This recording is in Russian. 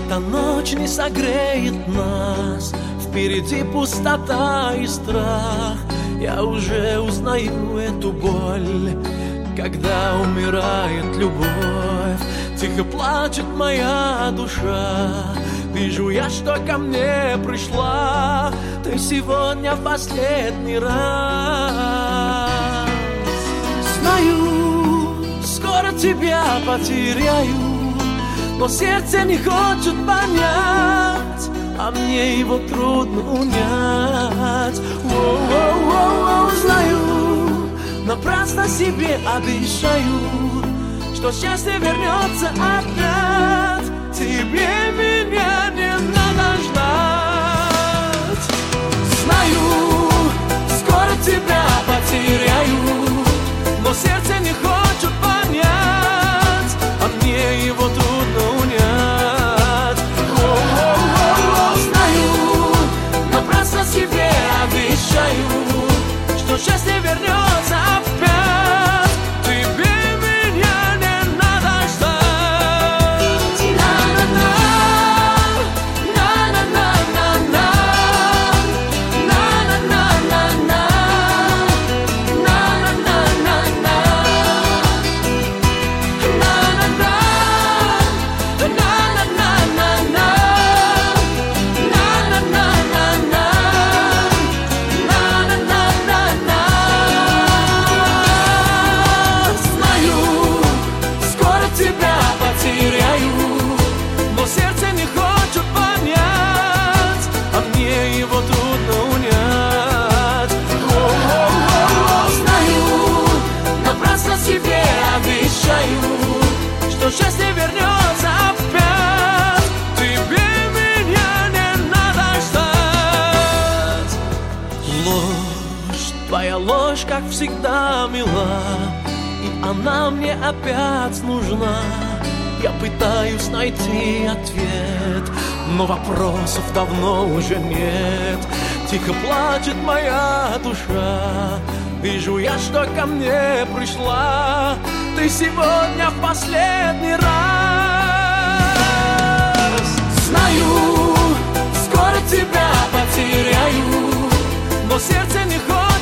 Эта ночь не согреет нас, впереди пустота и страх. Я уже узнаю эту боль, когда умирает любовь. Тихо плачет моя душа, вижу я, что ко мне пришла ты сегодня в последний раз. Знаю, скоро тебя потеряю, но сердце не хочет понять, а мне его трудно унять. Знаю, напрасно себе обещаю, что счастье вернется опять. Тебе меня не надо ждать. Знаю, скоро тебя потеряю, но сердце не хочет понять, а мне его трудно унять. Знаю, напрасно себе обещаю, что счастье вернется опять. Тебе меня не надо ждать. Что счастье вернется опять. Тебе меня не надо ждать. Ложь, твоя ложь, как всегда, мила, и она мне опять нужна. Я пытаюсь найти ответ, но вопросов давно уже нет. Тихо плачет моя душа, вижу я, что ко мне пришла ты сегодня в последний раз. Знаю, скоро тебя потеряю, но сердце не хочет